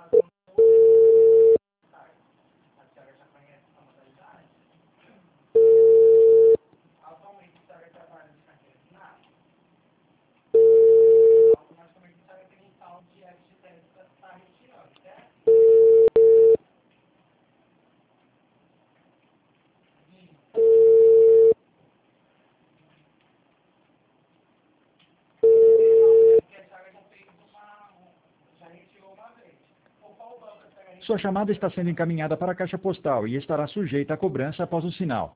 Sua chamada está sendo encaminhada para a caixa postal e estará sujeita a cobrança após o sinal.